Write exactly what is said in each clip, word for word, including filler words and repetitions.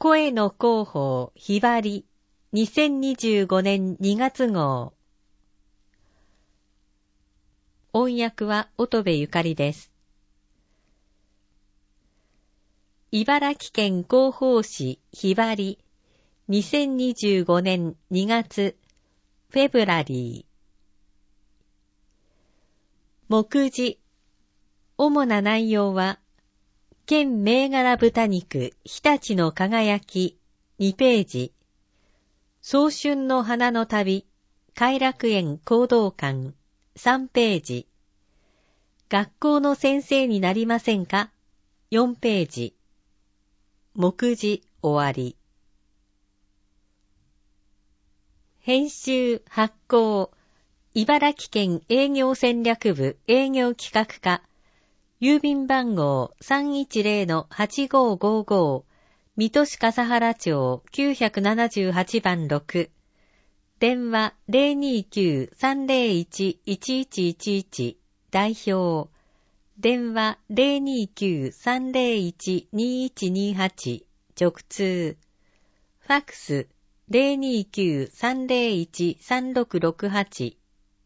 声の広報ひばりにせんにじゅうごねんにがつ号。音訳は乙部ゆかりです。茨城県広報誌ひばりにせんにじゅうごねんにがつフェブラリー。目次。主な内容は県銘柄豚肉日立の輝きにページ、早春の花の旅偕楽園講道館さんページ、学校の先生になりませんかよんページ、目次終わり。編集発行茨城県営業戦略部営業企画課郵便番号 さんいちゼロのはちごーごーごー 水戸市笠原町きゅうななはちばんろく、電話 ゼロにきゅうさんゼロいちいちいちいちいち、代表電話 ゼロにきゅうさんゼロいちにいちにはち、直通ファックス ゼロにきゅうさんゼロいちさんろくろくはち。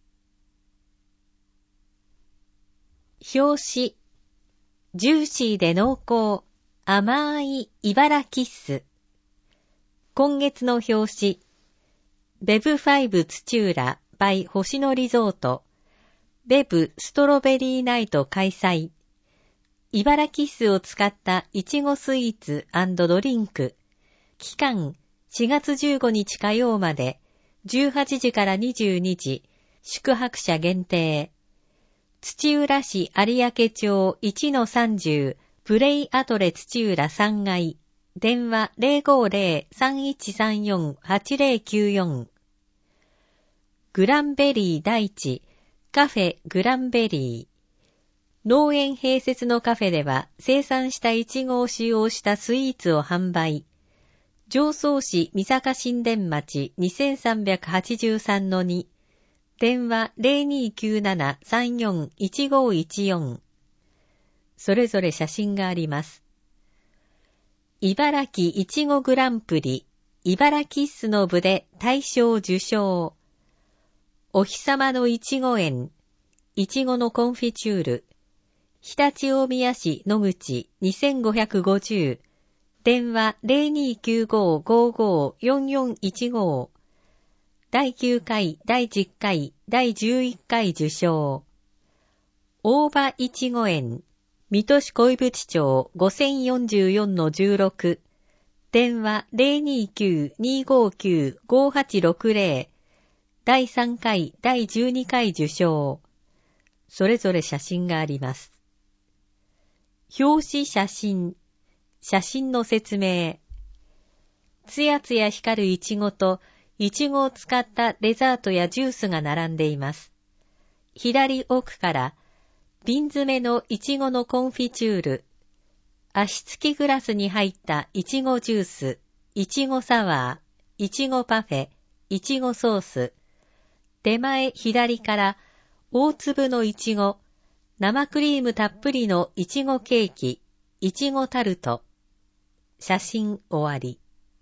表紙。ジューシーで濃厚、甘い茨城キッス。今月の表紙。ベブファイブ土浦 by 星野リゾート。ベブストロベリーナイト開催。茨城キッスを使ったいちごスイーツ&ドリンク。期間しがつじゅうごにち火曜までじゅうはちじからにじゅうにじ。宿泊者限定。土浦市有明町 いちのさんじゅう プレイアトレ土浦さんがい。電話 ゼロごゼロさんいちさんよんはちゼロきゅうよん。グランベリー大地カフェグランベリー。農園併設のカフェでは生産したイチゴを使用したスイーツを販売。常総市三坂新田町 にせんさんびゃくはちじゅうさんのに。電話 ゼロにきゅうななさんよんいちごいちよん。それぞれ写真があります。茨城いちごグランプリ、茨城キッスの部で大賞受賞。お日様のいちご園、いちごのコンフィチュール。常陸大宮市野口にせんごひゃくごじゅう。電話 ゼロにきゅうごごごよんよんいちご。だいきゅうかい、だいじゅっかい、だいじゅういっかい受賞。大場いちご園、水戸市小井淵町 ごせんよんじゅうよんのじゅうろく。電話 ゼロにきゅうにごきゅうごはちろくゼロ。だいさんかい、だいじゅうにかい受賞。それぞれ写真があります。表紙写真。写真の説明。つやつや光るイチゴとイチゴを使ったデザートやジュースが並んでいます。左奥から瓶詰めのイチゴのコンフィチュール、足つきグラスに入ったイチゴジュース、イチゴサワー、イチゴパフェ、イチゴソース。手前左から大粒のイチゴ、生クリームたっぷりのイチゴケーキ、イチゴタルト。写真終わり。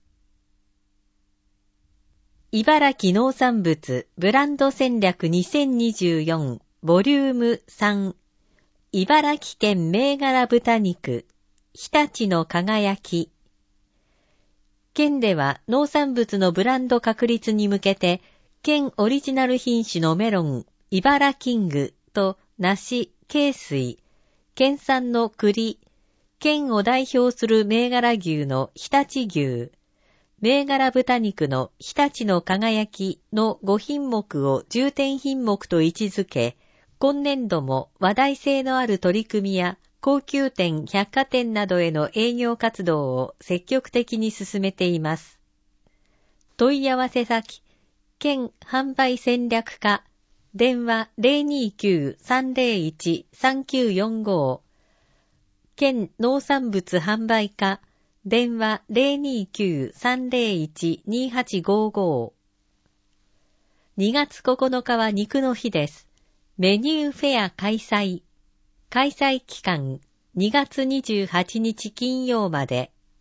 茨城農産物ブランド戦略にせんにじゅうよんボリュームさん。茨城県銘柄豚肉日立の輝き。県では農産物のブランド確立に向けて県オリジナル品種のメロン茨キングと梨恵水、県産の栗、県を代表する銘柄牛の日立牛、銘柄豚肉の日立の輝きのごひんもくを重点品目と位置づけ、今年度も話題性のある取り組みや高級店、百貨店などへの営業活動を積極的に進めています。問い合わせ先、県販売戦略課、電話 ゼロにきゅうさんゼロいちさんきゅうよんご。県農産物販売課、電話 ゼロにきゅうさんゼロいちにはちごご。にがつここのかは肉の日です。メニューフェア開催。開催期間にがつにじゅうはちにち金曜まで。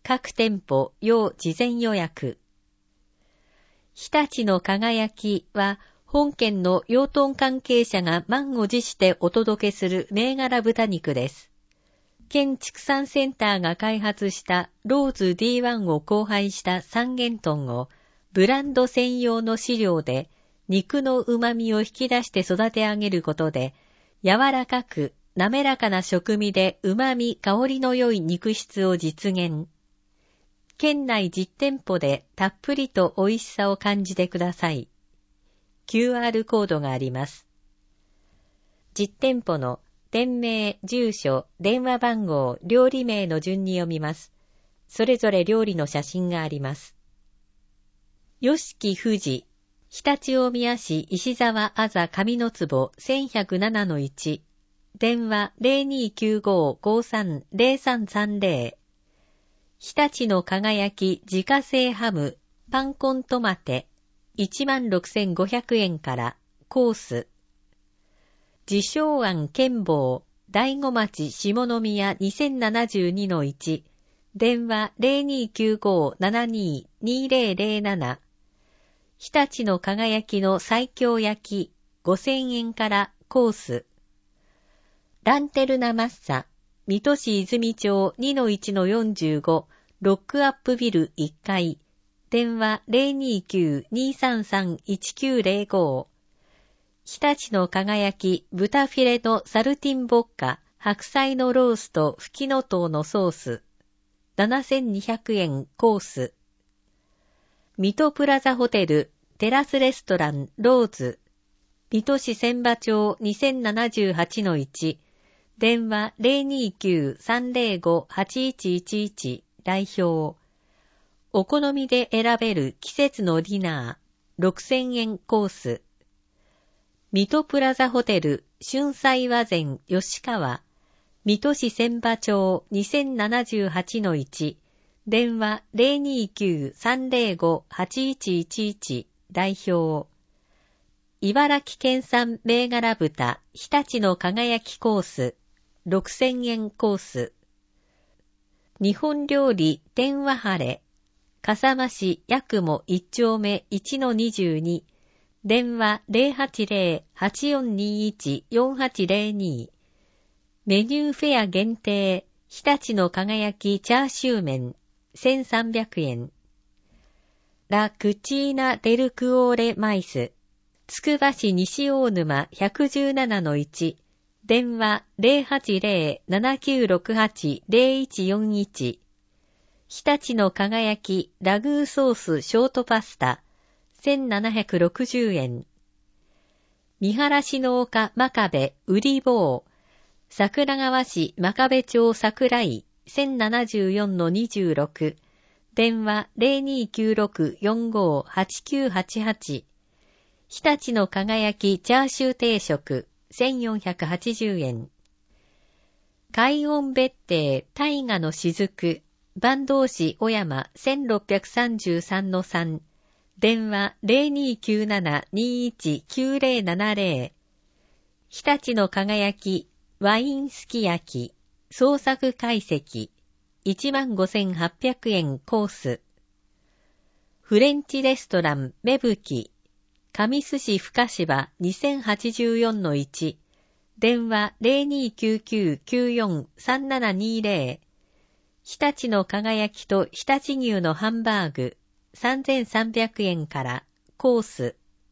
各店舗要事前予約。日立の輝きは、本県の養豚関係者が満を持してお届けする銘柄豚肉です。県畜産センターが開発したローズ ディーワン を交配した三元豚をブランド専用の飼料で肉の旨味を引き出して育て上げることで、柔らかく滑らかな食味で旨味香りの良い肉質を実現。県内じってんぽでたっぷりと美味しさを感じてください。キューアール コードがあります。じってんぽの店名、住所、電話番号、料理名の順に読みます。それぞれ料理の写真があります。よしき富士、常陸大宮市石沢あざ上の坪せんひゃくななのいち、電話 ゼロにきゅうご ごさん ゼロさんさんゼロ、日立の輝き自家製ハム、パンコントマテ、いちまんろくせんごひゃくえんからコース。自称庵剣坊、大子町下宮にせんななじゅうにのいち、電話 ゼロにきゅうご ななに にゼロゼロなな、日立の輝きの西京焼きごせんえんからコース。ランテルナマッサ、水戸市泉町 にのいちのよんじゅうご、ロックアップビルいっかい、電話 ゼロにきゅう にさんさん いちきゅうゼロご、日立の輝き豚フィレのサルティンボッカ、白菜のローストフキノトウのソース、ななせんにひゃくえんコース。水戸プラザホテルテラスレストランローズ、水戸市千葉町にせんななじゅうはちのいち、電話 ゼロにきゅう さんゼロご はちいちいちいち 代表。お好みで選べる季節のディナーろくせんえんコース。水戸プラザホテル春菜和膳吉川、水戸市千葉町にせんななじゅうはちのいち、電話 ゼロにきゅう さんゼロご はちいちいちいち 代表。茨城県産銘柄豚日立の輝きコースろくせんえんコース。日本料理天和晴れ笠間市八雲いち丁目いちのにじゅうに、電話 ゼロはちゼロ はちよんにいち よんはちゼロに、メニューフェア限定日立の輝きチャーシュー麺せんさんびゃくえん。ラ・クチーナ・デルクオーレ・マイスつくば市西大沼ひゃくじゅうななのいち、電話 ゼロはちゼロ ななきゅうろくはち ゼロいちよんいち、日立の輝きラグーソースショートパスタせんななひゃくろくじゅうえん。見晴しの丘真壁売り坊、桜川市真壁町桜井せんななじゅうよんのにじゅうろく、電話 ゼロにきゅうろく よんご はちきゅうはちはち、日立の輝きチャーシュー定食せんよんひゃくはちじゅうえん。海音別邸大河の雫坂東市小山せんろっぴゃくさんじゅうさんのさん、電話 ゼロにきゅうなな にいち きゅうゼロななゼロ、日立の輝きワインすき焼き創作懐石いちまんごせんはっぴゃくえんコース。フレンチレストラン芽吹上須市深芝にせんはちじゅうよんのいち、電話 ゼロにきゅうきゅう きゅうよん さんななにゼロ、日立の輝きと常陸牛のハンバーグさんぜんさんびゃくえんからコース。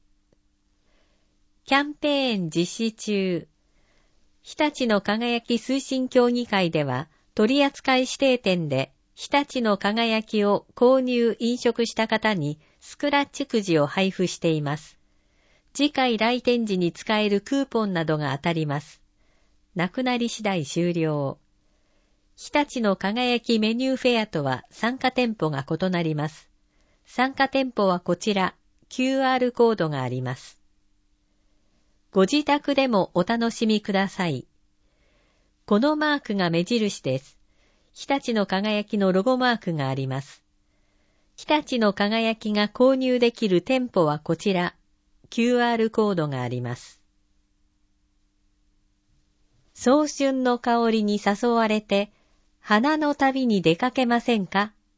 キャンペーン実施中。日立の輝き推進協議会では取扱指定店で日立の輝きを購入飲食した方にスクラッチくじを配布しています。次回来店時に使えるクーポンなどが当たります。なくなり次第終了。日立の輝きメニューフェアとは参加店舗が異なります。参加店舗はこちら、キューアール コードがあります。ご自宅でもお楽しみください。このマークが目印です。日立の輝きのロゴマークがあります。日立の輝きが購入できる店舗はこちら、キューアール コードがあります。早春の香りに誘われて、花の旅に出かけませんか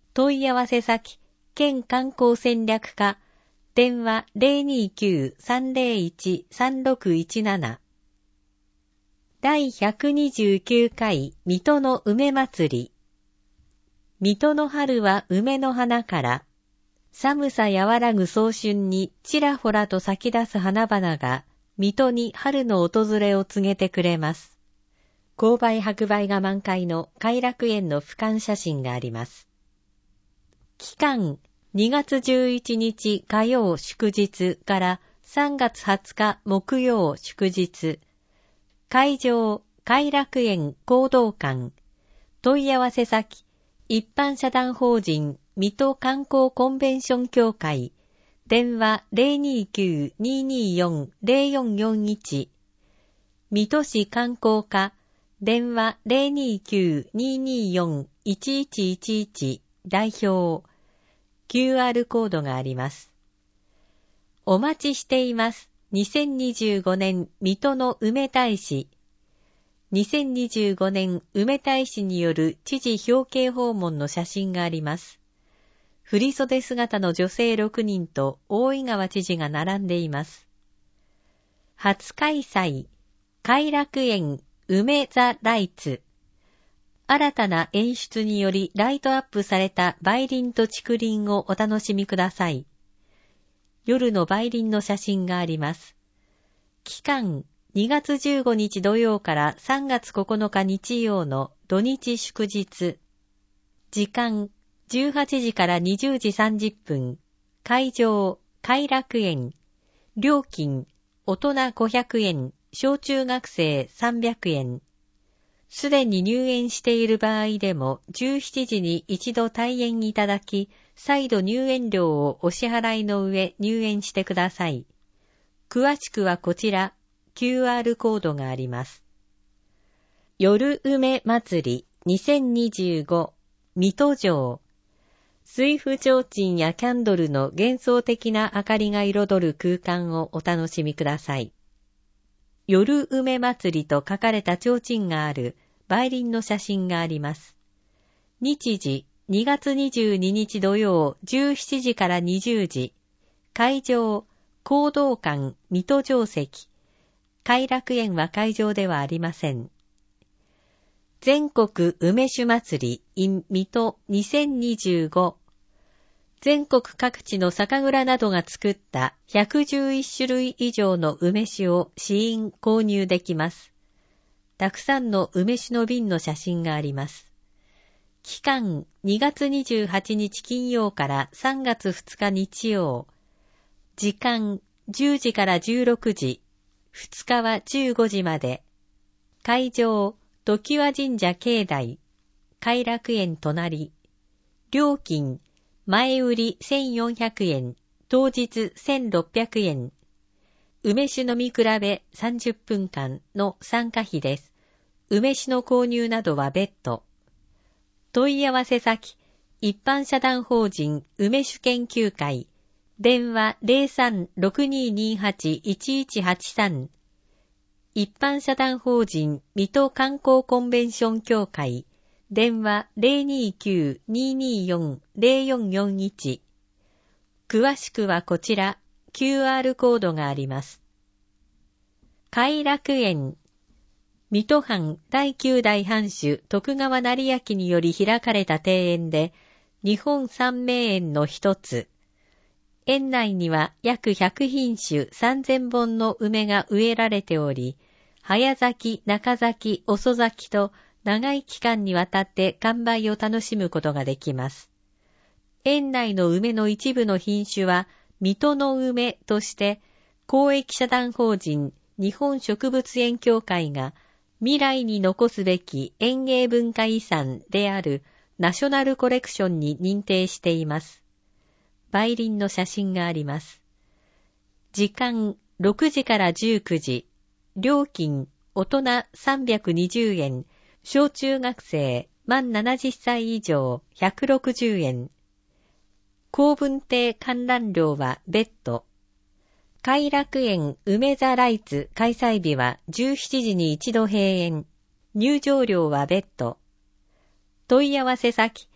問い合わせ先、県観光戦略課、電話 ゼロにきゅう さんゼロいち さんろくいちなな。第ひゃくにじゅうきゅうかい水戸の梅祭り。水戸の春は梅の花から、寒さ和らぐ早春にちらほらと咲き出す花々が、水戸に春の訪れを告げてくれます。紅梅白梅が満開の偕楽園の俯瞰写真があります。期間、にがつじゅういちにち火曜祝日からさんがつはつか木曜祝日。会場、偕楽園講道館。問い合わせ先、一般社団法人水戸観光コンベンション協会。電話 ゼロにきゅう にーにーよん ゼロよんよんいち。水戸市観光課。電話 ゼロにきゅう にーにーよん いちいちいちいち。代表。キューアール コードがあります。お待ちしています。にせんにじゅうごねん水戸の梅大使。にせんにじゅうごねん梅大使による知事表敬訪問の写真があります。振袖姿の女性ろくにんと大井川知事が並んでいます。初開催、偕楽園梅ザライツ。新たな演出によりライトアップされた梅林と竹林をお楽しみください。夜の梅林の写真があります。期間、にがつじゅうごにち土曜からさんがつここのか日曜の土日祝日。時間、じゅうはちじからにじゅうじさんじゅっぷん。会場、偕楽園。料金、大人ごひゃくえん、小中学生さんびゃくえん。すでに入園している場合でもじゅうしちじに一度退園いただき、再度入園料をお支払いの上入園してください。詳しくはこちら、キューアール コードがあります。夜梅祭りにせんにじゅうご水戸城。水府提灯やキャンドルの幻想的な明かりが彩る空間をお楽しみください。夜梅祭りと書かれた提灯がある梅林の写真があります。日時、にがつにじゅうににち土曜じゅうしちじからにじゅうじ。会場、講道館水戸城跡。偕楽園は会場ではありません。全国梅酒祭り in 水戸にせんにじゅうご。全国各地の酒蔵などが作ったひゃくじゅういちしゅるい以上の梅酒を試飲購入できます。たくさんの梅酒の瓶の写真があります。期間にがつにじゅうはちにち金曜からさんがつふつか日曜。時間じゅうじからじゅうろくじ。ふつかはじゅうごじまで。会場常盤神社境内。偕楽園隣。料金前売りせんよんひゃくえん、当日せんろっぴゃくえん。梅酒飲み比べさんじゅっぷんかんの参加費です。梅酒の購入などは別途。問い合わせ先、一般社団法人梅酒研究会。電話 ゼロさんろくにーにーはちいちいちはちさん。一般社団法人水戸観光コンベンション協会。電話 ゼロにきゅう にーにーよん ゼロよんよんいち。詳しくはこちら、キューアール コードがあります。偕楽園。水戸藩第きゅうだい藩主徳川斉昭により開かれた庭園で、日本三名園の一つ。園内には約ひゃくひんしゅさんぜんぼんの梅が植えられており、早咲き、中咲き、遅咲きと、長い期間にわたって完売を楽しむことができます。園内の梅の一部の品種は、水戸の梅として、公益社団法人日本植物園協会が未来に残すべき園芸文化遺産であるナショナルコレクションに認定しています。梅林の写真があります。時間ろくじからじゅうくじ。料金大人さんびゃくにじゅうえん。小中学生満ななじゅっさい以上ひゃくろくじゅうえん。公文亭観覧料は別途。偕楽園梅ザライツ開催日はじゅうしちじに一度閉園。入場料は別途。問い合わせ先、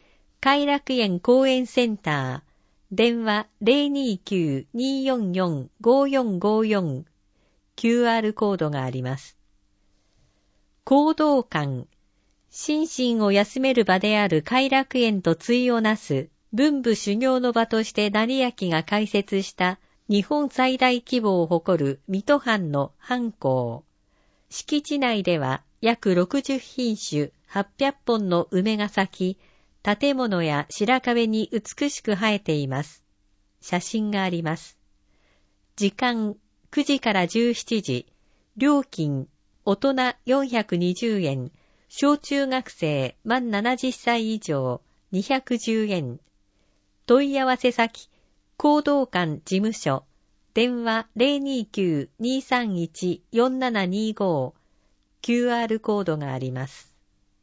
偕楽園公園センター、電話 ゼロにきゅう にーよんよん ごーよんごーよん、キューアール コードがあります。講道館、心身を休める場である偕楽園と対をなす文武修行の場として成明が開設した日本最大規模を誇る水戸藩の藩校。敷地内では約ろくじゅっひんしゅはっぴゃっぽんの梅が咲き、建物や白壁に美しく生えています。写真があります。時間くじからじゅうしちじ、料金大人よんひゃくにじゅうえん、小中学生満ななじゅっさい以上にひゃくじゅうえん。問い合わせ先、講道館事務所、電話 ゼロにきゅう にーさんいち よんななにーご、キューアール コードがあります。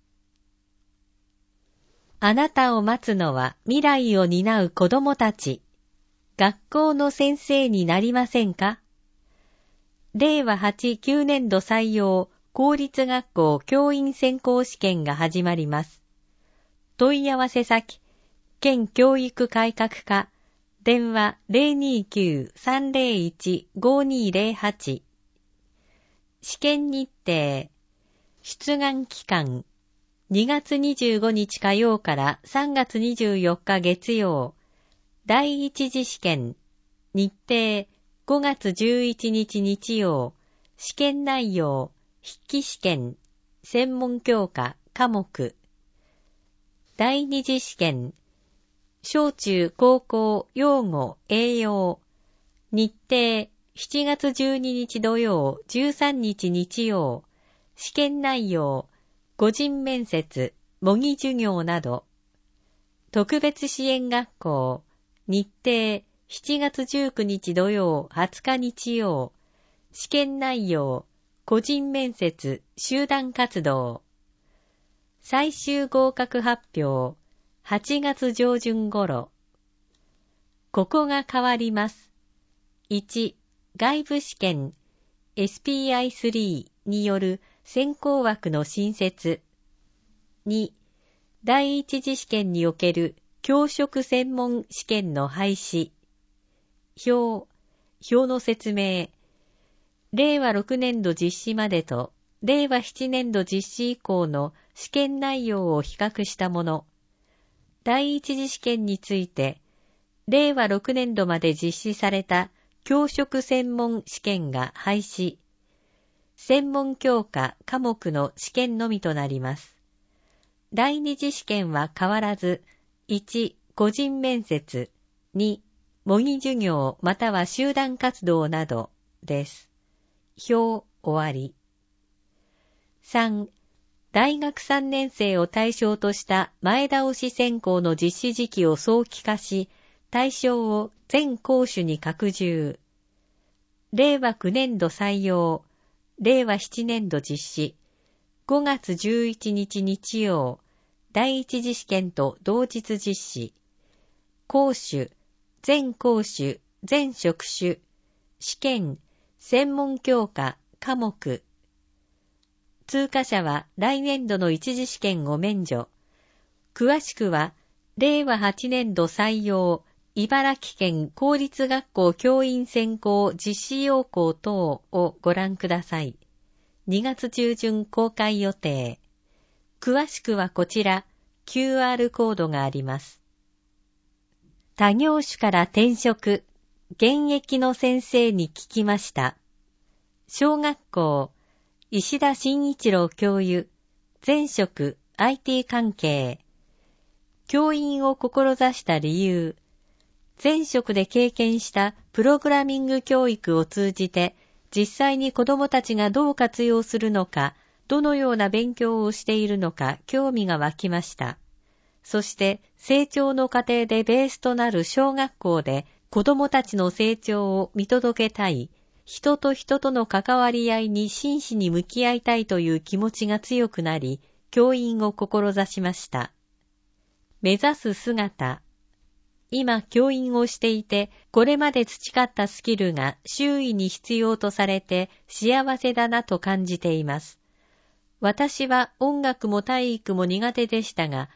あなたを待つのは未来を担う子供たち。学校の先生になりませんか？れいわはち、きゅうねんど採用公立学校教員選考試験が始まります。問い合わせ先、県教育改革課、電話 ゼロにきゅう さんゼロいち ごにゼロはち。試験日程、出願期間、にがつにじゅうごにち火曜からさんがつにじゅうよっか月曜。第一次試験、日程、ごがつじゅういちにち日曜。試験内容、筆記試験、専門教科、科目。第二次試験、小中高校養護栄養。日程、しちがつじゅうににち土曜、じゅうさんにち日曜。試験内容、個人面接、模擬授業など。特別支援学校、日程、しちがつじゅうくにち土曜、はつか日曜。試験内容、個人面接、集団活動。最終合格発表、はちがつ上旬頃。ここが変わります。いち、外部試験 エスピーアイスリー による選考枠の新設。に、第一次試験における教職専門試験の廃止。表、表の説明。れいわろくねんど実施までと、れいわななねんど実施以降の試験内容を比較したもの。第一次試験について、れいわろくねんどまで実施された教職専門試験が廃止。専門教科科目の試験のみとなります。第二次試験は変わらず、いち、個人面接、に、模擬授業または集団活動などです。表終わり。さん、大学さんねんせいを対象とした前倒し選考の実施時期を早期化し、対象を全校種に拡充。れいわきゅうねんど採用、れいわななねんど実施。ごがつじゅういちにち日曜、第一次試験と同日実施。校種、全校種、全職種。試験、専門教科、科目。通過者は来年度の一次試験を免除。詳しくは、れいわはちねんど採用、茨城県公立学校教員選考実施要項等をご覧ください。にがつ中旬公開予定。詳しくはこちら、キューアール コードがあります。他業種から転職、現役の先生に聞きました。小学校、石田真一郎教諭、前職 アイティー 関係。教員を志した理由。前職で経験したプログラミング教育を通じて、実際に子どもたちがどう活用するのか、どのような勉強をしているのか興味が湧きました。そして成長の過程でベースとなる小学校で子どもたちの成長を見届けたい、人と人との関わり合いに真摯に向き合いたいという気持ちが強くなり、教員を志しました。目指す姿。今教員をしていて、これまで培ったスキルが周囲に必要とされて幸せだなと感じています。私は音楽も体育も苦手でしたが、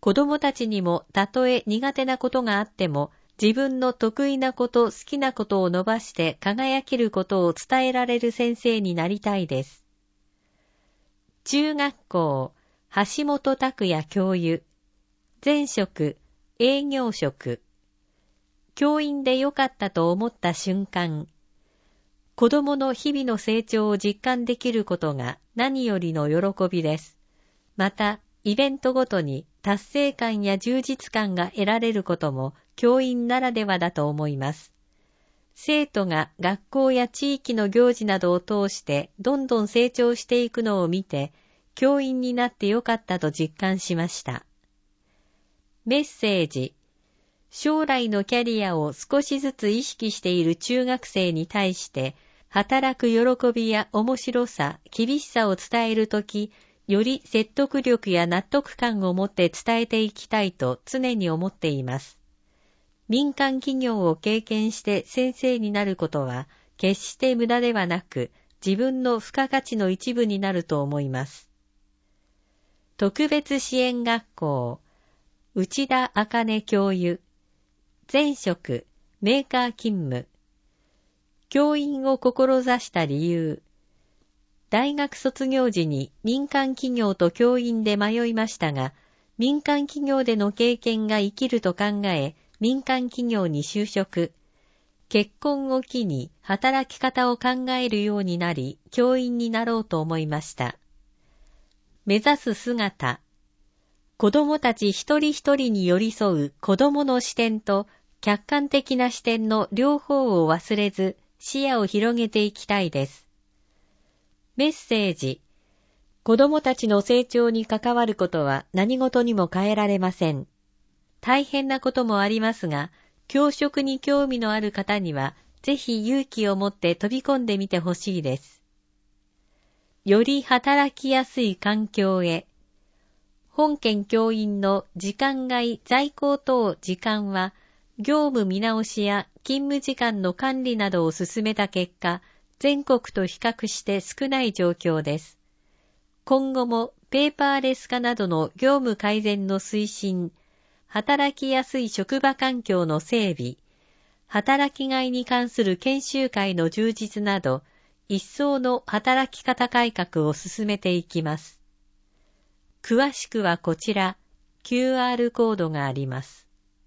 子供たちにもたとえ苦手なことがあっても、自分の得意なこと、好きなことを伸ばして輝けることを伝えられる先生になりたいです。中学校、橋本拓也教諭。前職、営業職。教員でよかったと思った瞬間。子供の日々の成長を実感できることが何よりの喜びです。また、イベントごとに達成感や充実感が得られることも教員ならではだと思います。生徒が学校や地域の行事などを通してどんどん成長していくのを見て、教員になってよかったと実感しました。メッセージ。将来のキャリアを少しずつ意識している中学生に対して、働く喜びや面白さ、厳しさを伝えるとき、より説得力や納得感を持って伝えていきたいと常に思っています。民間企業を経験して先生になることは、決して無駄ではなく、自分の付加価値の一部になると思います。特別支援学校、内田茜教諭。前職、メーカー勤務。教員を志した理由。大学卒業時に民間企業と教員で迷いましたが、民間企業での経験が生きると考え、民間企業に就職。結婚を機に働き方を考えるようになり、教員になろうと思いました。目指す姿。子供たち一人一人に寄り添う子供の視点と客観的な視点の両方を忘れず視野を広げていきたいです。メッセージ。子供たちの成長に関わることは何事にも変えられません。大変なこともありますが、教職に興味のある方にはぜひ勇気を持って飛び込んでみてほしいです。より働きやすい環境へ。本県教員の時間外在校等時間は、業務見直しや勤務時間の管理などを進めた結果、全国と比較して少ない状況です。今後もペーパーレス化などの業務改善の推進、働きやすい職場環境の整備、働きがいに関する研修会の充実など、一層の働き方改革を進めていきます。詳しくはこちら、キューアール コードがあります。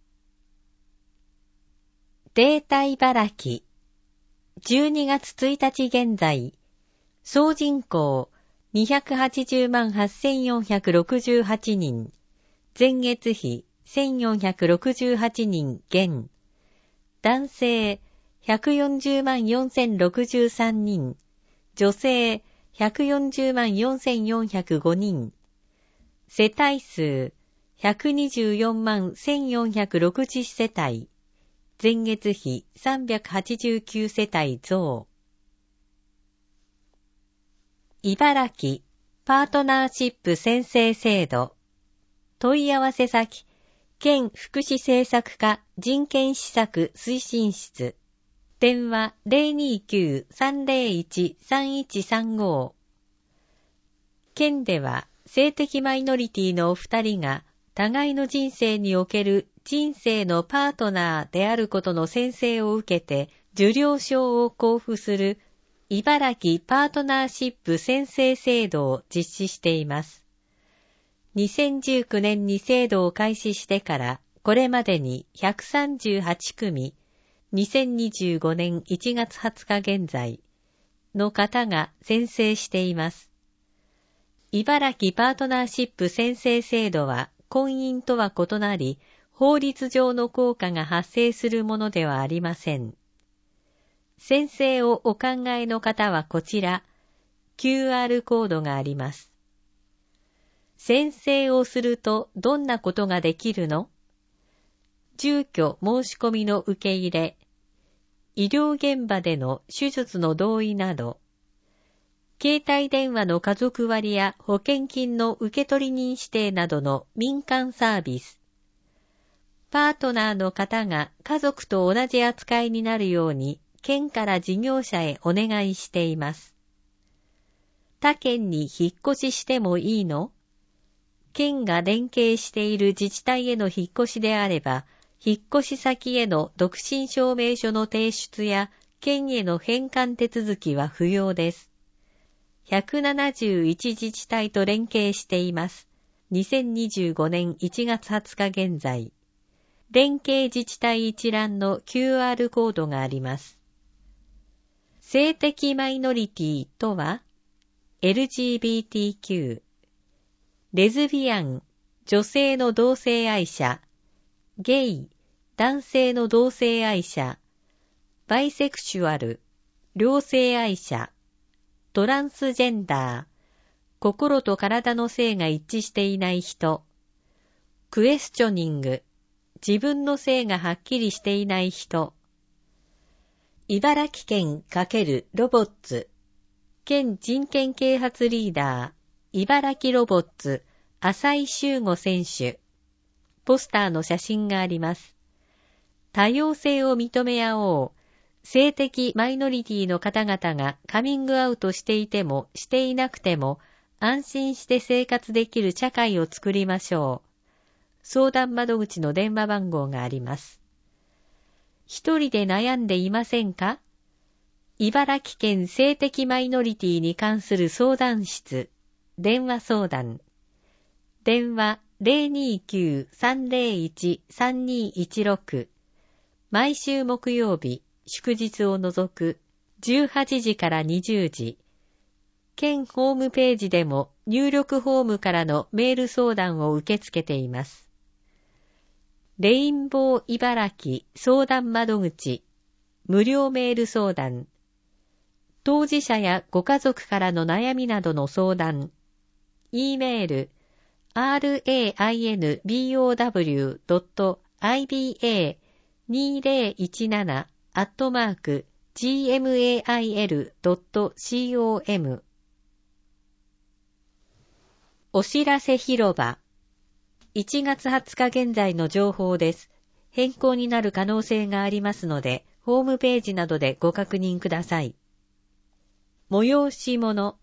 データ茨城。じゅうにがつついたち現在、総人口にひゃくはちじゅうまんはっせんよんひゃくろくじゅうはちにん、前月比せんよんひゃくろくじゅうはちにん減、男性ひゃくよんじゅうまんよんせんろくじゅうさんにん、女性ひゃくよんじゅうまんよんせんよんひゃくごにん、世帯数ひゃくにじゅうよんまんせんよんひゃくろくじゅう世帯、前月比さんびゃくはちじゅうきゅう世帯増。茨城パートナーシップ宣誓制度。問い合わせ先、県福祉政策課人権施策推進室。電話 ゼロにきゅう さんゼロいち さんいちさんご。県では性的マイノリティのお二人が互いの人生における人生のパートナーであることの宣誓を受けて受領証を交付する茨城パートナーシップ宣誓制度を実施しています。にせんじゅうきゅうねんに制度を開始してからこれまでにひゃくさんじゅうはちくみ、にせんにじゅうごねんいちがつはつか現在の方が宣誓しています。茨城パートナーシップ宣誓制度は婚姻とは異なり、法律上の効果が発生するものではありません。宣誓をお考えの方はこちら、キューアール コードがあります。宣誓をするとどんなことができるの？住居申し込みの受け入れ、医療現場での手術の同意など、携帯電話の家族割や保険金の受取人指定などの民間サービス、パートナーの方が家族と同じ扱いになるように県から事業者へお願いしています。他県に引っ越ししてもいいの？ 県が連携している自治体への引っ越しであれば、引っ越し先への独身証明書の提出や県への返還手続きは不要です。ひゃくななじゅういち自治体と連携しています。にせんにじゅうごねんいちがつはつか現在。連携自治体一覧の キューアール コードがあります。性的マイノリティとは、エルジービーティーキュー、レズビアン、女性の同性愛者、ゲイ、男性の同性愛者、バイセクシュアル、両性愛者、トランスジェンダー、心と体の性が一致していない人、クエスチョニング、自分の性がはっきりしていない人、茨城県×ロボッツ、県人権啓発リーダー、茨城ロボッツ、浅井修吾選手。ポスターの写真があります。多様性を認め合おう。性的マイノリティの方々がカミングアウトしていてもしていなくても安心して生活できる社会を作りましょう。相談窓口の電話番号があります。一人で悩んでいませんか？茨城県性的マイノリティに関する相談室、電話相談。電話 ゼロにきゅう さんゼロいち さんにいちろく。毎週木曜日、祝日を除くじゅうはちじからにじゅうじ。県ホームページでも入力フォームからのメール相談を受け付けています。レインボー茨城相談窓口、無料メール相談。当事者やご家族からの悩みなどの相談。E メール、アールエーアイエヌボーダブリュードットアイビーエーにせんじゅうなな アットマーク ジーエムエーアイエルドットコム。お知らせ広場。いちがつはつか現在の情報です。変更になる可能性がありますので、ホームページなどでご確認ください。催し物。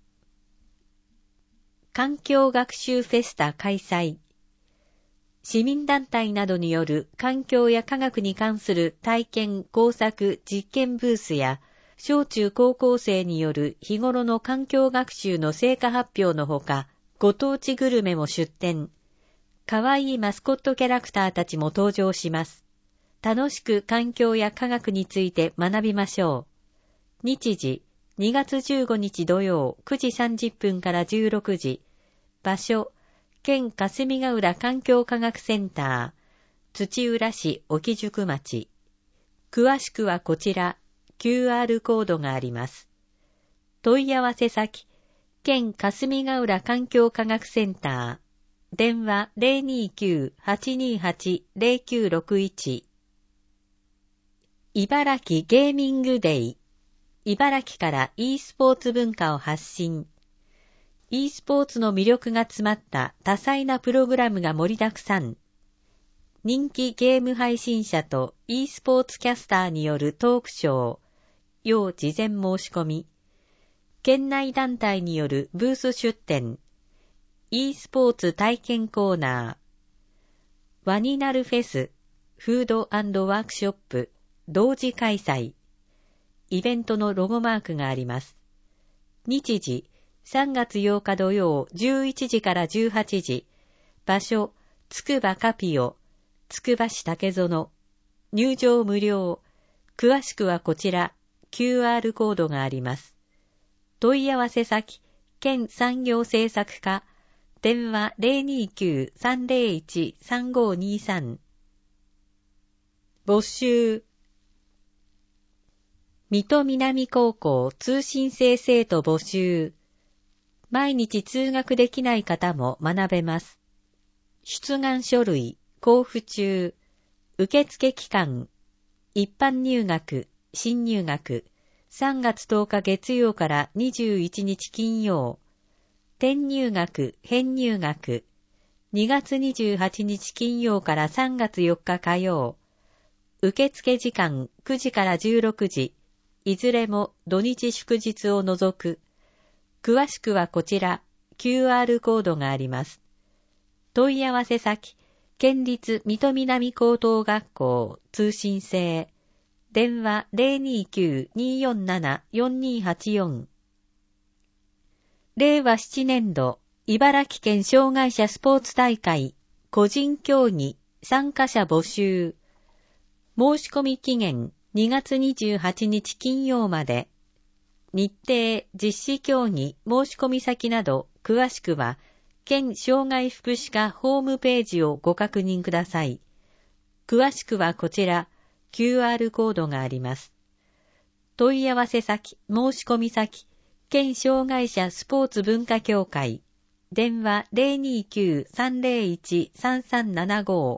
環境学習フェスタ開催。市民団体などによる環境や科学に関する体験、工作、実験ブースや、小中高校生による日頃の環境学習の成果発表のほか、ご当地グルメも出展。かわいいマスコットキャラクターたちも登場します。楽しく環境や科学について学びましょう。日時、にがつじゅうごにち土曜くじさんじゅっぷんからじゅうろくじ。場所、県霞ヶ浦環境科学センター、土浦市沖宿町。詳しくはこちら、キューアール コードがあります。問い合わせ先、県霞ヶ浦環境科学センター。電話 ゼロにきゅう はちにはち ゼロきゅうろくいち。茨城ゲーミングデイ。茨城から e スポーツ文化を発信。e スポーツの魅力が詰まった多彩なプログラムが盛りだくさん。人気ゲーム配信者と e スポーツキャスターによるトークショー。要事前申し込み。県内団体によるブース出展。e スポーツ体験コーナー。輪になるフェス、フード&ワークショップ、同時開催。イベントのロゴマークがあります。日時、さんがつようか土曜じゅういちじからじゅうはちじ。場所、つくばカピオ、つくば市竹園。入場無料。詳しくはこちら、キューアール コードがあります。問い合わせ先、県産業政策課。電話 ゼロにきゅう さんゼロいち さんごにさん。募集。水戸南高校通信制生徒募集。毎日通学できない方も学べます。出願書類、交付中。受付期間。一般入学、新入学。さんがつとおか月曜からにじゅういちにち金曜。転入学、編入学。にがつにじゅうはちにち金曜からさんがつよっか火曜。受付時間くじからじゅうろくじ。いずれも土日祝日を除く。詳しくはこちら、キューアール コードがあります。 問い合わせ先、県立水戸南高等学校通信制。電話 ゼロにきゅう にーよんなな よんにーはちよん。れいわななねん度、茨城県障害者スポーツ大会、個人競技、参加者募集。申し込み期限、にがつにじゅうはちにち金曜まで。日程、実施競技、申し込み先など、詳しくは、県障害福祉課ホームページをご確認ください。詳しくはこちら、キューアール コードがあります。問い合わせ先、申し込み先、県障害者スポーツ文化協会。電話 ゼロにきゅう さんゼロいち さんさんななご。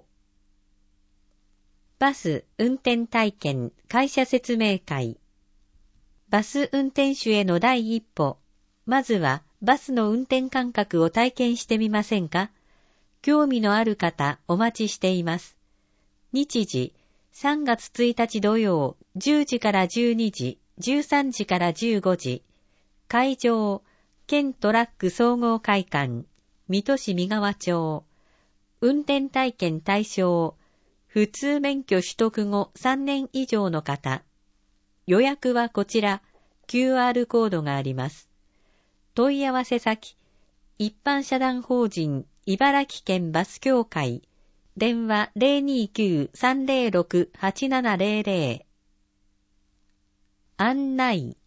バス運転体験会社説明会。バス運転手への第一歩。まずはバスの運転感覚を体験してみませんか？興味のある方お待ちしています。日時、さんがつついたち土曜、じゅうじからじゅうにじ、じゅうさんじからじゅうごじ。会場、県トラック総合会館、水戸市三川町。運転体験対象、普通免許取得後さんねん以上の方。予約はこちら、キューアール コードがあります。問い合わせ先、一般社団法人茨城県バス協会。電話 ゼロにきゅう さんゼロろく はちななゼロゼロ。案内。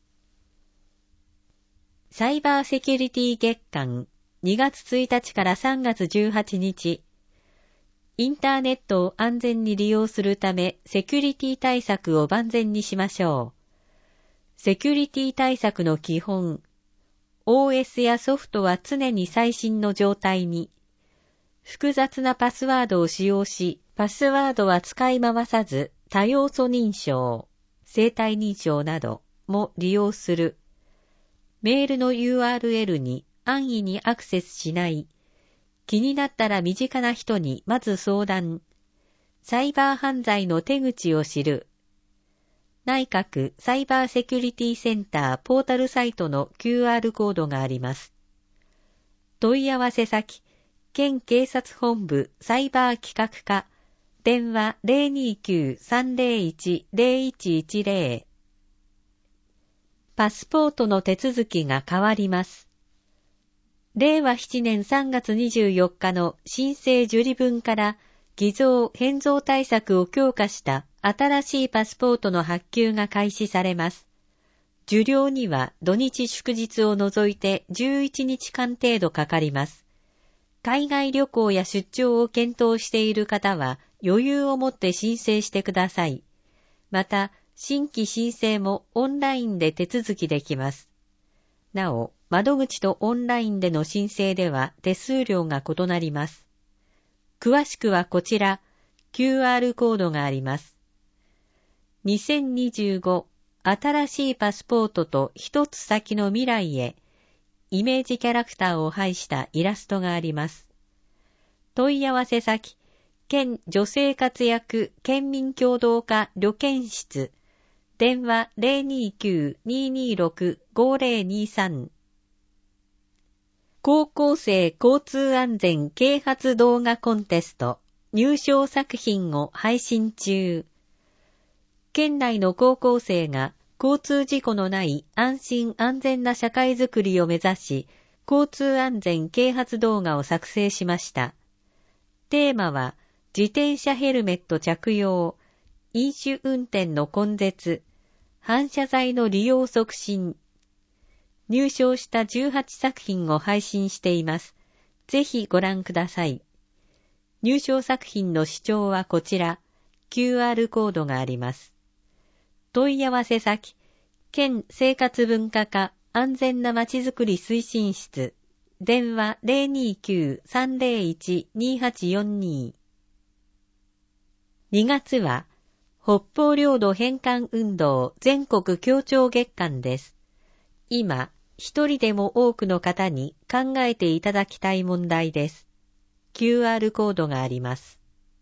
サイバーセキュリティ月間にがつついたちからさんがつじゅうはちにち。インターネットを安全に利用するためセキュリティ対策を万全にしましょう。セキュリティ対策の基本。オーエス やソフトは常に最新の状態に。複雑なパスワードを使用し、パスワードは使い回さず、多要素認証、生体認証なども利用する。メールの ユーアールエル に安易にアクセスしない。気になったら身近な人にまず相談。サイバー犯罪の手口を知る。内閣サイバーセキュリティセンターポータルサイトの キューアール コードがあります。問い合わせ先、県警察本部サイバー企画課。電話 ゼロにきゅう さんゼロいち ゼロいちいちゼロ。パスポートの手続きが変わります。れいわななねんさんがつにじゅうよっかの申請受理分から偽造・変造対策を強化した新しいパスポートの発給が開始されます。受領には土日祝日を除いてじゅういちにちかん程度かかります。海外旅行や出張を検討している方は余裕を持って申請してください。また、新規申請もオンラインで手続きできます。なお、窓口とオンラインでの申請では手数料が異なります。詳しくはこちら、キューアール コードがあります。にせんにじゅうご新しいパスポートと一つ先の未来へ、イメージキャラクターを配したイラストがあります。問い合わせ先、県女性活躍県民共同課旅券室。電話 ゼロにきゅう にーにーろく ごゼロにさん。高校生交通安全啓発動画コンテスト入賞作品を配信中。県内の高校生が交通事故のない安心安全な社会づくりを目指し、交通安全啓発動画を作成しました。テーマは、自転車ヘルメット着用、飲酒運転の根絶、反射材の利用促進。入賞したじゅうはちさく品を配信しています。ぜひご覧ください。入賞作品の視聴はこちら、キューアール コードがあります。問い合わせ先、県生活文化課安全なまちづくり推進室。電話 ゼロにきゅう さんゼロいち にはちよんに。にがつは、北方領土返還運動全国協調月間です。今、一人でも多くの方に考えていただきたい問題です。キューアール コードがあります。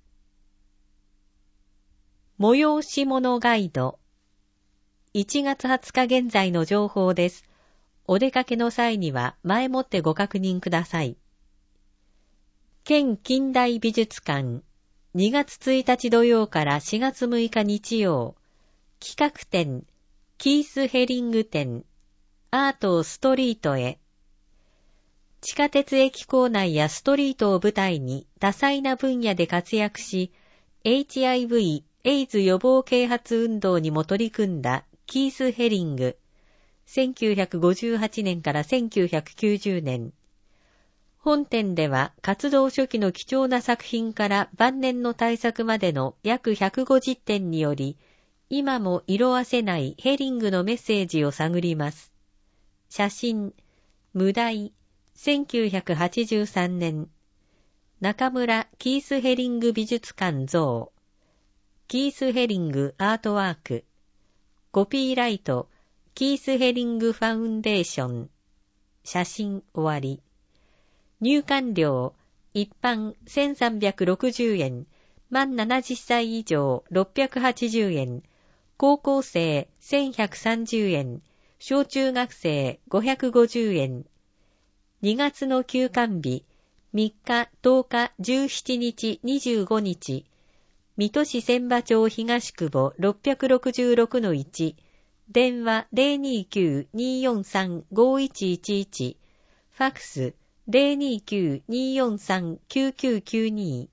催し物ガイド。いちがつはつか現在の情報です。お出かけの際には前もってご確認ください。 県近代美術館、にがつついたち土曜からしがつむいか日曜、企画展、キース・ヘリング展、アートをストリートへ。地下鉄駅構内やストリートを舞台に多彩な分野で活躍し、エイチアイブイ、エイズ予防啓発運動にも取り組んだキース・ヘリング、せんきゅうひゃくごじゅうはちねんからせんきゅうひゃくきゅうじゅうねん。本展では活動初期の貴重な作品から晩年の大作までの約ひゃくごじゅってんにより、今も色褪せないヘリングのメッセージを探ります。写真、無題、せんきゅうひゃくはちじゅうさんねん。中村キース・ヘリング美術館像。キース・ヘリングアートワーク。コピーライト、キース・ヘリングファウンデーション。写真終わり。入館料、一般せんさんびゃくろくじゅうえん、満ななじゅっさい以上ろっぴゃくはちじゅうえん、高校生せんひゃくさんじゅうえん、小中学生ごひゃくごじゅうえん。にがつの休館日、みっか、とおか、じゅうしちにち、にじゅうごにち、水戸市千葉町東久保 ろっぴゃくろくじゅうろくのいち、電話 ゼロにきゅう にーよんさん ごいちいちいち、ファクスゼロにきゅう にーよんさん きゅうきゅうきゅうに。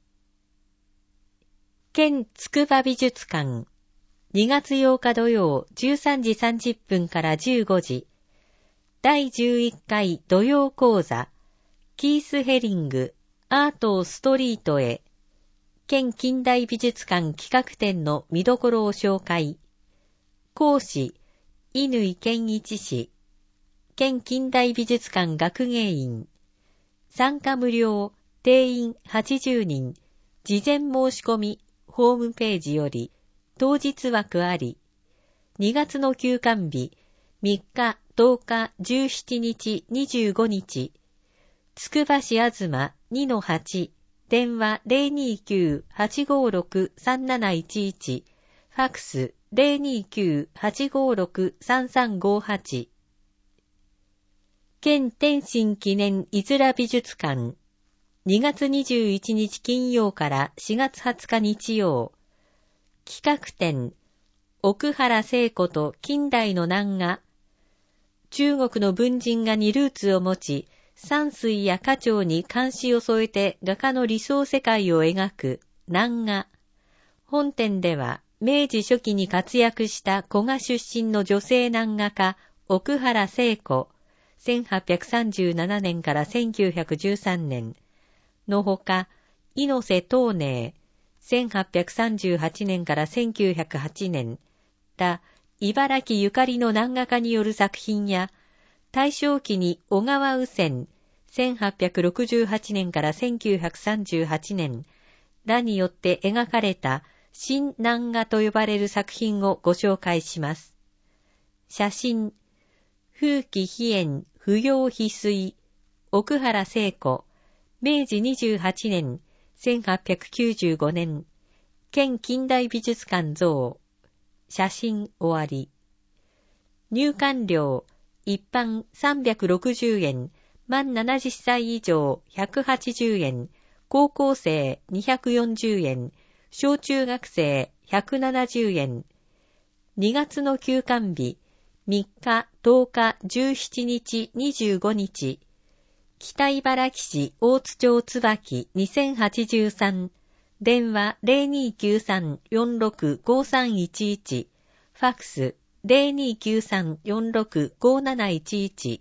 県筑波美術館、にがつようか土曜じゅうさんじさんじゅっぷんからじゅうごじ、だいじゅういっかい土曜講座、キース・ヘリング、アートをストリートへ、県近代美術館企画展の見どころを紹介。講師、乾健一氏、県近代美術館学芸員。参加無料、定員はちじゅうにん、事前申し込み、ホームページより、当日枠あり。にがつの休館日、みっか、とおか、じゅうしちにち、にじゅうごにち。つくば市あずま にのはち、電話 ゼロにきゅう はちごろく さんなないちいち、ファクス ゼロにきゅう はちごろく さんさんごはち。県天津記念いづら美術館、にがつにじゅういちにち金曜からしがつはつか日曜、企画展、奥原聖子と近代の南画。中国の文人画にルーツを持ち、山水や花鳥に漢詩を添えて画家の理想世界を描く南画。本展では、明治初期に活躍した古賀出身の女性南画家、奥原聖子、せんはっぴゃくさんじゅうななねんからせんきゅうひゃくじゅうさんねんのほか、猪瀬東寧、せんはっぴゃくさんじゅうはちねんからせんきゅうひゃくはちねんら、茨城ゆかりの南画家による作品や、大正期に小川右遷、せんはっぴゃくろくじゅうはちねんからせんきゅうひゃくさんじゅうはちねんらによって描かれた新南画と呼ばれる作品をご紹介します。写真、風紀飛燕不要翡翠、奥原聖子、めいじにじゅうはちねん、せんはっぴゃくきゅうじゅうごねん、県近代美術館像、写真終わり。入館料、一般さんびゃくろくじゅうえん、満ななじゅっさい以上ひゃくはちじゅうえん、高校生にひゃくよんじゅうえん、小中学生ひゃくななじゅうえん。にがつの休館日、みっか、とおか、じゅうしちにち、にじゅうごにち。北茨城市大津町椿にせんはちじゅうさん、電話 ゼロにきゅうさん よんろく ごさんいちいち、ファクス ゼロにきゅうさん よんろく ごなないちいち。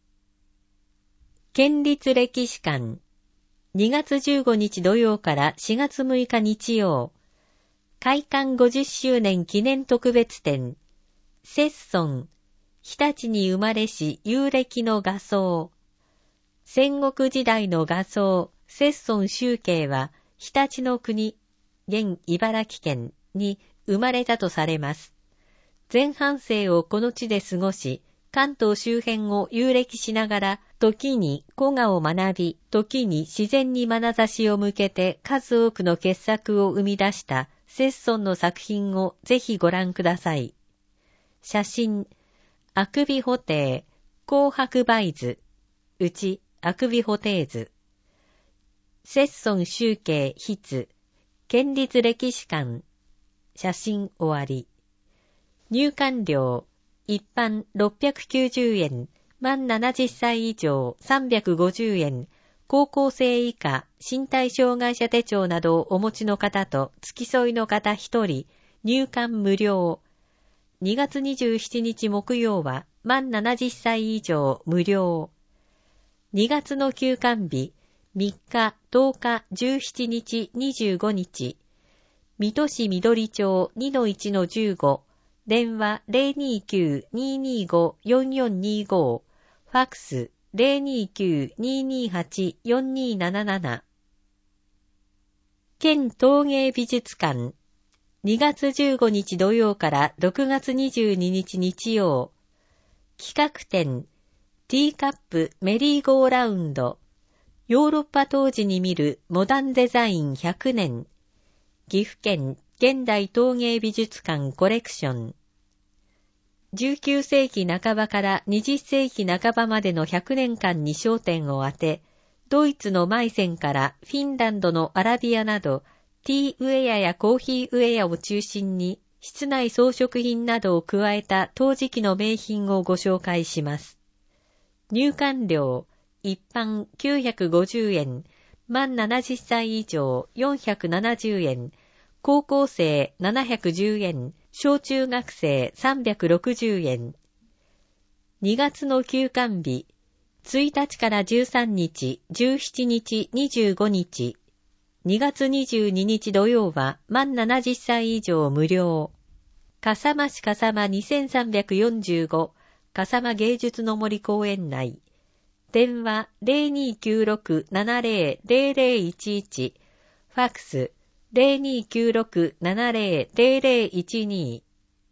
県立歴史館、にがつじゅうごにち土曜からしがつむいか日曜、開館ごじゅっしゅうねん記念特別展、摂尊、日立に生まれし遊歴の画像。戦国時代の画像、摂尊周慶は、日立の国、現茨城県に生まれたとされます。前半生をこの地で過ごし、関東周辺を遊歴しながら、時に古画を学び、時に自然に眼差しを向けて数多くの傑作を生み出した摂尊の作品をぜひご覧ください。写真、あくび布袋、紅白梅図、うち、あくび布袋図。 節村集計筆、県立歴史館、写真終わり。入館料、一般ろっぴゃくきゅうじゅうえん、満ななじゅっさい以上さんびゃくごじゅうえん、高校生以下、身体障害者手帳などをお持ちの方と付き添いの方ひとり、入館無料。にがつにじゅうしちにち木曜は満ななじゅっさい以上無料。にがつの休館日、みっか、とおか、じゅうしちにち、にじゅうごにち。水戸市緑町 にのいちのじゅうご、電話 ゼロにきゅう にーにーご よんよんにーご、ファックス ゼロにきゅう にーにーはち よんにーなななな。県陶芸美術館、にがつじゅうごにち土曜からろくがつにじゅうににち日曜。企画展、ティーカップメリーゴーラウンド、ヨーロッパ当時に見るモダンデザインひゃくねん、岐阜県現代陶芸美術館コレクション。じゅうきゅうせいきなかばからにじゅっせいきなかばまでのひゃくねんかんに焦点を当て、ドイツのマイセンからフィンランドのアラビアなど、ティーウェアやコーヒーウェアを中心に、室内装飾品などを加えた陶磁器の名品をご紹介します。入館料、一般きゅうひゃくごじゅうえん、満ななじゅっさい以上よんひゃくななじゅうえん、高校生ななひゃくじゅうえん、小中学生さんびゃくろくじゅうえん。にがつの休館日、ついたちからじゅうさんにち、じゅうしちにち、にじゅうごにち。にがつにじゅうににち土曜は満ななじゅっさい以上無料。笠間市笠間にせんさんびゃくよんじゅうご、笠間芸術の森公園内。電話 ゼロにきゅうろく ななゼロ ゼロゼロいちいち、ファックスゼロにきゅうろく ななゼロ ゼロゼロいちに。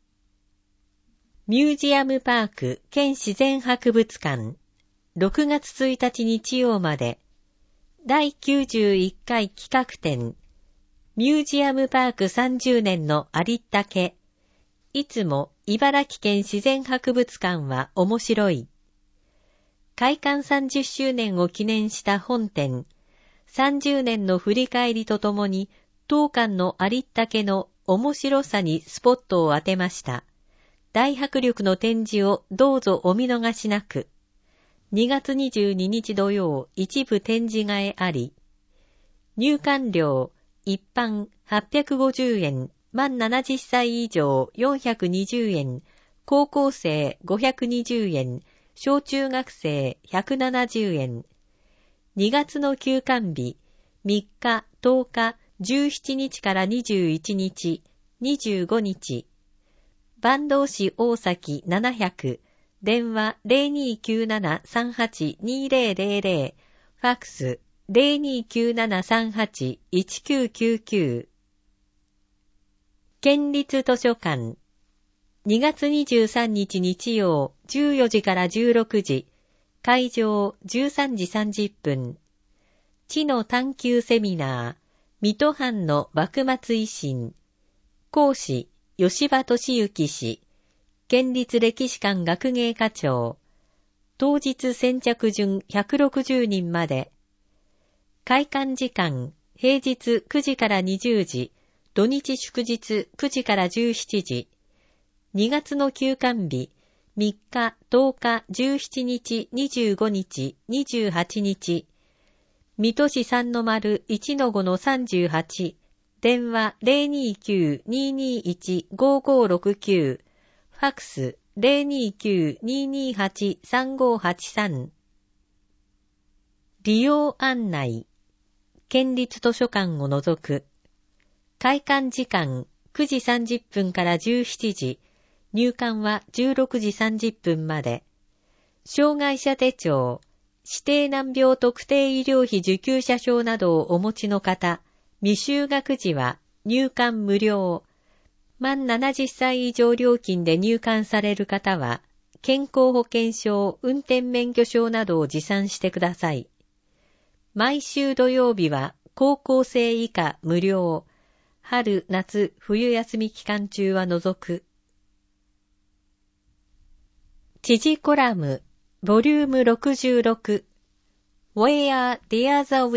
ミュージアムパーク県自然博物館、ろくがつついたち日曜まで。だいきゅうじゅういっかい企画展、ミュージアムパークさんじゅうねんのありったけ。いつも茨城県自然博物館は面白い。開館さんじゅっしゅうねんを記念した本展、さんじゅうねんの振り返りとともに、当館のありったけの面白さにスポットを当てました。大迫力の展示をどうぞお見逃しなく。にがつにじゅうににち土曜、一部展示替えあり。入館料、一般はっぴゃくごじゅうえん、満ななじゅっさい以上よんひゃくにじゅうえん、高校生ごひゃくにじゅうえん、小中学生ひゃくななじゅうえん。にがつの休館日、みっか、とおか、じゅうしちにちからにじゅういちにち、にじゅうごにち。坂東市大崎ななひゃく、電話 ゼロにきゅうななさんはちにゼロゼロゼロ、ファックスゼロにきゅうななさんはちいちきゅうきゅうきゅう。県立図書館、にがつにじゅうさんにち日曜じゅうよじからじゅうろくじ、会場じゅうさんじさんじゅっぷん。知の探求セミナー、水戸藩の幕末維新。講師、吉場俊之氏。県立歴史館学芸課長。当日先着順ひゃくろくじゅうにんまで。開館時間、平日くじからにじゅうじ、土日祝日くじからじゅうしちじ。にがつの休館日、みっか、とおか、じゅうしちにち、にじゅうごにち、にじゅうはちにち。水戸市さんのまるいちのごのさんじゅうはち。電話 ゼロにきゅう ににいち ごごろくきゅう。ファックス ゼロにきゅう ににはち さんごはちさん。利用案内。県立図書館を除く。開館時間くじさんじゅっぷんからじゅうしちじ。入館はじゅうろくじさんじゅっぷんまで。障害者手帳、指定難病特定医療費受給者証などをお持ちの方、未就学時は入館無料。満ななじゅっさい以上料金で入館される方は、健康保険証、運転免許証などを持参してください。毎週土曜日は高校生以下無料。春、夏、冬休み期間中は除く。知事コラム、ボリュームろくじゅうろく。Where there's a will,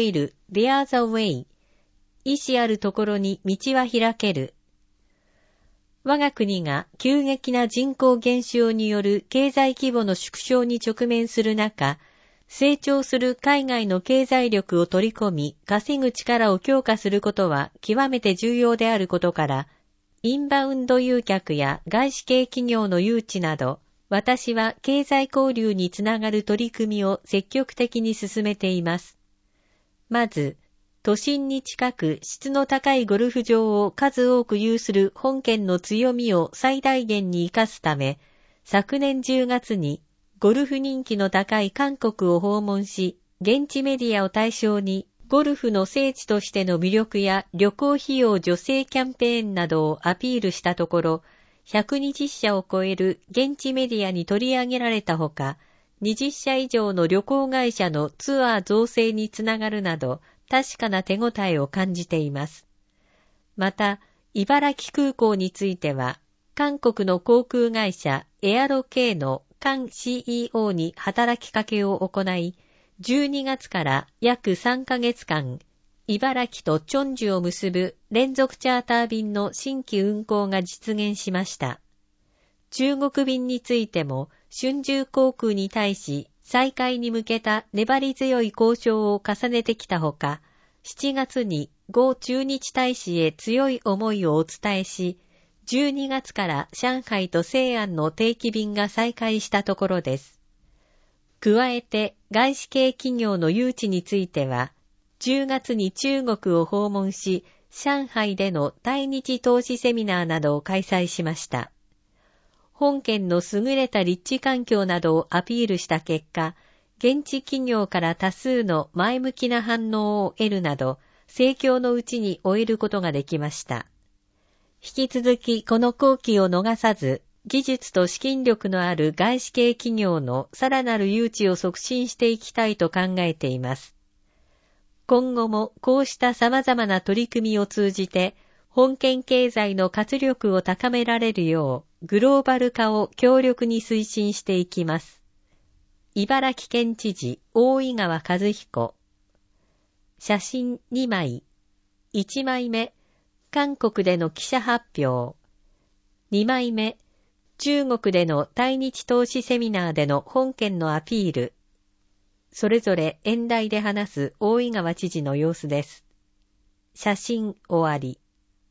there's a way。意志あるところに道は開ける。我が国が急激な人口減少による経済規模の縮小に直面する中、成長する海外の経済力を取り込み、稼ぐ力を強化することは極めて重要であることから、インバウンド誘客や外資系企業の誘致など、私は経済交流につながる取り組みを積極的に進めています。まず、都心に近く質の高いゴルフ場を数多く有する本県の強みを最大限に生かすため、昨年じゅうがつにゴルフ人気の高い韓国を訪問し、現地メディアを対象にゴルフの聖地としての魅力や旅行費用助成キャンペーンなどをアピールしたところ、ひゃくにじゅっしゃを超える現地メディアに取り上げられたほか、にじゅっしゃ以上の旅行会社のツアー造成につながるなど、確かな手応えを感じています。また、茨城空港については、韓国の航空会社エアロ系のカン シーイーオー に働きかけを行い、じゅうにがつから約さんかげつかん、茨城とチョンジュを結ぶ連続チャーター便の新規運航が実現しました。中国便についても、春秋航空に対し、再開に向けた粘り強い交渉を重ねてきたほか、しちがつに呉駐日大使へ強い思いをお伝えし、じゅうにがつから上海と西安の定期便が再開したところです。加えて外資系企業の誘致については、じゅうがつに中国を訪問し、上海での対日投資セミナーなどを開催しました。本県の優れた立地環境などをアピールした結果、現地企業から多数の前向きな反応を得るなど、盛況のうちに終えることができました。引き続きこの好機を逃さず、技術と資金力のある外資系企業のさらなる誘致を促進していきたいと考えています。今後もこうした様々な取り組みを通じて、本県経済の活力を高められるよう、グローバル化を強力に推進していきます。茨城県知事大井川和彦。写真にまい。いちまいめ、韓国での記者発表。にまいめ、中国での対日投資セミナーでの本県のアピール。それぞれ演題で話す大井川知事の様子です。写真終わり。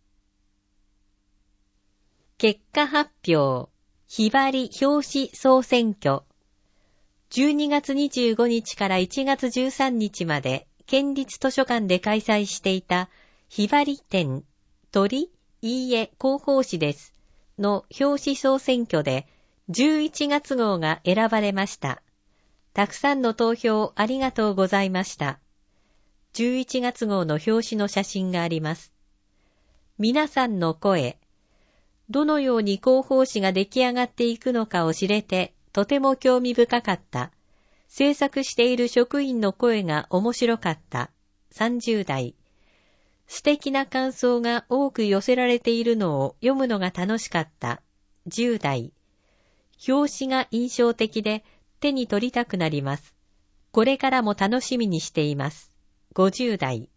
結果発表。ひばり表紙総選挙。じゅうにがつにじゅうごにちからいちがつじゅうさんにちまで県立図書館で開催していたひばり展鳥いいえ広報誌ですの表紙総選挙でじゅういちがつ号が選ばれました。たくさんの投票ありがとうございました。じゅういちがつ号の表紙の写真があります。皆さんの声、どのように広報誌が出来上がっていくのかを知れてとても興味深かった。制作している職員の声が面白かった。さんじゅうだい。素敵な感想が多く寄せられているのを読むのが楽しかった。じゅうだい。表紙が印象的で手に取りたくなります。これからも楽しみにしています。ごじゅうだい。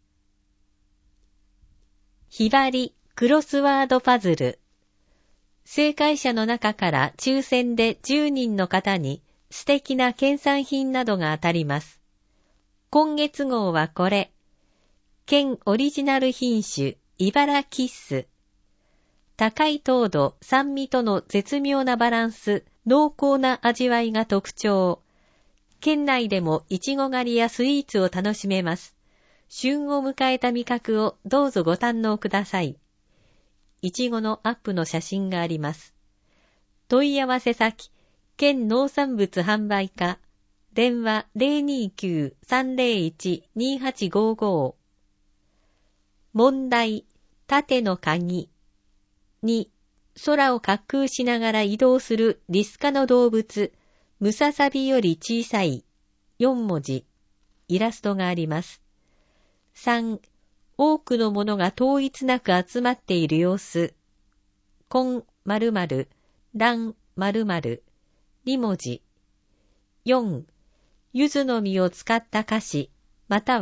ひばりクロスワードパズル。正解者の中から抽選でじゅうにんの方に素敵な県産品などが当たります。今月号はこれ。県オリジナル品種、茨キッス。高い糖度、酸味との絶妙なバランス、濃厚な味わいが特徴。県内でもいちご狩りやスイーツを楽しめます。旬を迎えた味覚をどうぞご堪能ください。いちごのアップの写真があります。問い合わせ先、県農産物販売課、電話 ゼロにきゅう さんゼロいち にはちごご。問題、縦の鍵。に、空を滑空しながら移動するリス科の動物、ムササビより小さい。よんもじ。イラストがあります。さん、多くのものが統一なく集まっている様子。コン〇〇、ラン〇〇。にもじ。よん、柚子の実を使った菓子、または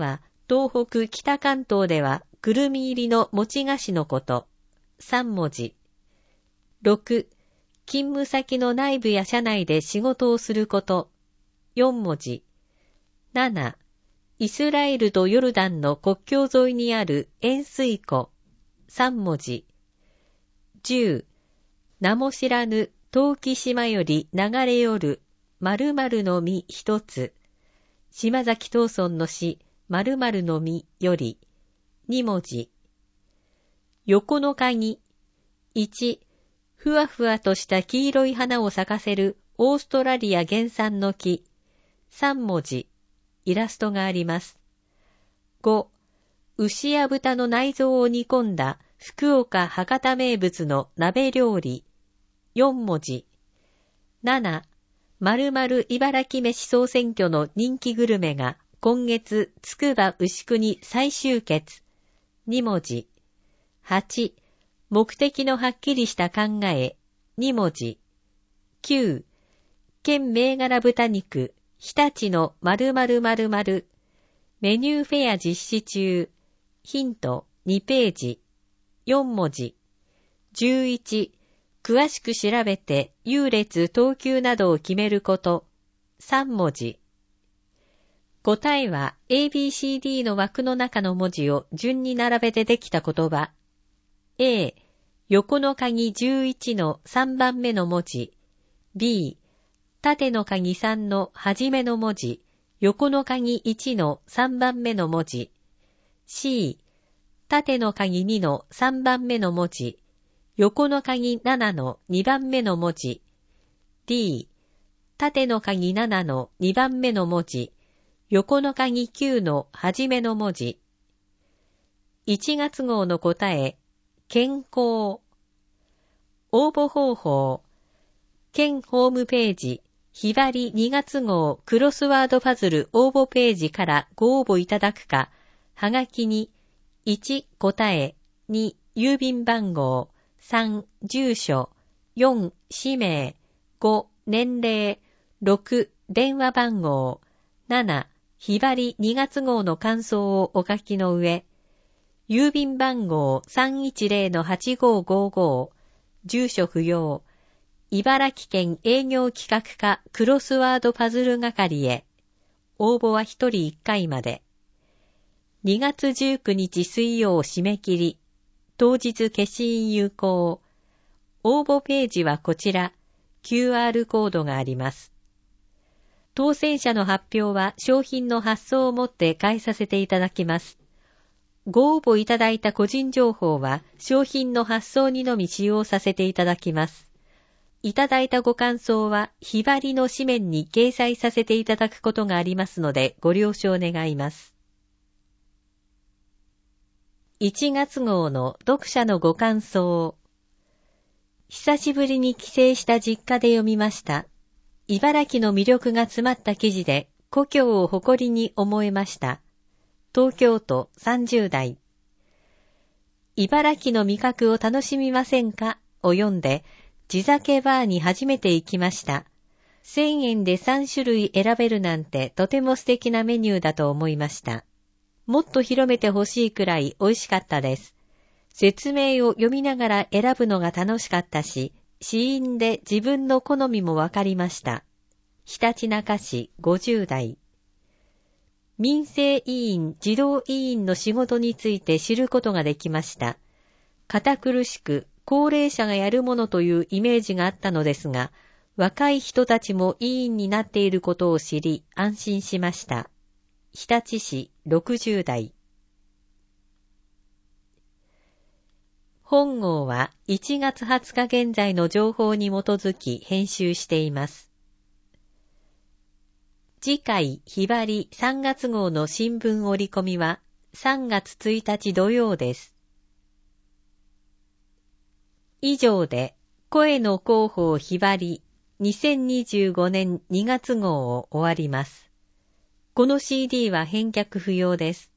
東北北関東ではくるみ入りの餅菓子のこと。さん文字。ろく、勤務先の内部や社内で仕事をすること。よん文字。なな、イスラエルとヨルダンの国境沿いにある塩水湖。さん文字。じゅう、名も知らぬ陶器島より流れ寄る〇〇の実一つ。島崎藤村の詩〇〇の実より。に文字。横の鍵。いち、ふわふわとした黄色い花を咲かせるオーストラリア原産の木。さん文字。イラストがあります。ご、牛や豚の内臓を煮込んだ福岡博多名物の鍋料理。よん文字。なな、〇〇茨城飯総選挙の人気グルメが今月つくば牛久に再集結。に文字。はち、目的のはっきりした考え。に文字。きゅう、県銘柄豚肉、日立の〇〇〇〇。メニューフェア実施中。ヒントにページ。よん文字。じゅういち、詳しく調べて優劣等級などを決めること。さん文字。答えは エービーシーディー の枠の中の文字を順に並べてできた言葉。A、横の鍵じゅういちのさんばんめの文字。B、縦の鍵さんの初めの文字。横の鍵いちのさんばんめの文字。C、縦の鍵にのさんばんめの文字。横の鍵ななのにばんめの文字。D、縦の鍵ななのにばんめの文字。横の鍵きゅうの初めの文字。いちがつ号の答え、健康。応募方法。県ホームページ、ひばりにがつ号クロスワードパズル応募ページからご応募いただくか、はがきにいち答え、に郵便番号、さん住所、よん氏名、ご年齢、ろく電話番号、ななひばりにがつ号の感想をお書きの上、郵便番号 さんいちゼロのはちごごご、住所不要、茨城県営業企画課クロスワードパズル係へ。応募はひとりいっかいまで。にがつじゅうくにち水曜締め切り。当日消印有効。応募ページはこちら。キューアール コードがあります。当選者の発表は商品の発送をもって返させていただきます。ご応募いただいた個人情報は商品の発送にのみ使用させていただきます。いただいたご感想はひばりの紙面に掲載させていただくことがありますのでご了承願います。いちがつ号の読者のご感想。久しぶりに帰省した実家で読みました。茨城の魅力が詰まった記事で故郷を誇りに思えました。東京都さんじゅう代。茨城の味覚を楽しみませんかを読んで、地酒バーに初めて行きました。せんえんでさん種類選べるなんてとても素敵なメニューだと思いました。もっと広めてほしいくらい美味しかったです。説明を読みながら選ぶのが楽しかったし、試飲で自分の好みもわかりました。ひたちなか市ごじゅう代。民生委員、児童委員の仕事について知ることができました。堅苦しく高齢者がやるものというイメージがあったのですが、若い人たちも委員になっていることを知り安心しました。日立市ろくじゅう代。本号はいちがつはつか現在の情報に基づき編集しています。次回ひばりさんがつ号の新聞折り込みはさんがつついたち土曜です。以上で声の広報ひばりにせんにじゅうごねんにがつ号を終わります。この シーディー は返却不要です。